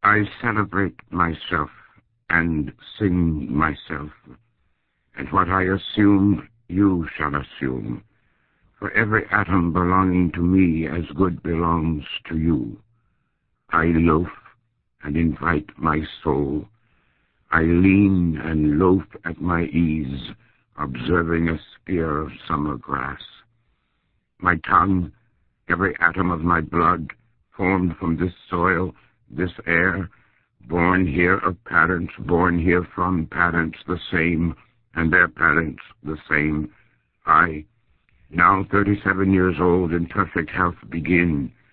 I celebrate myself and sing myself, and what I assume, you shall assume, for every atom belonging to me as good belongs to you. I loaf and invite my soul. I lean and loaf at my ease, observing a spear of summer grass. My tongue, every atom of my blood, formed from this soil, this air, born here of parents, born here from parents the same, and their parents the same. I, now 37 years old, in perfect health begin,